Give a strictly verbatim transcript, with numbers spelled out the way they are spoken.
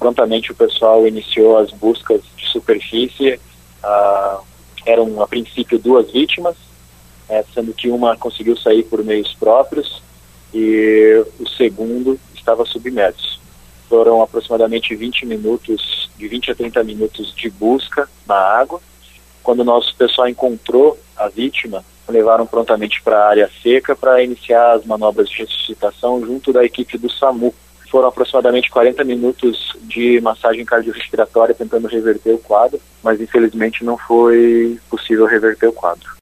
prontamente o pessoal iniciou as buscas de superfície. Ah, eram, a princípio, duas vítimas, é, sendo que uma conseguiu sair por meios próprios e o segundo estava submerso. Foram aproximadamente vinte minutos, de vinte a trinta minutos de busca na água. Quando o nosso pessoal encontrou a vítima, levaram prontamente para a área seca para iniciar as manobras de ressuscitação junto da equipe do SAMU. Foram aproximadamente quarenta minutos de massagem cardiorrespiratória tentando reverter o quadro, mas infelizmente não foi possível reverter o quadro.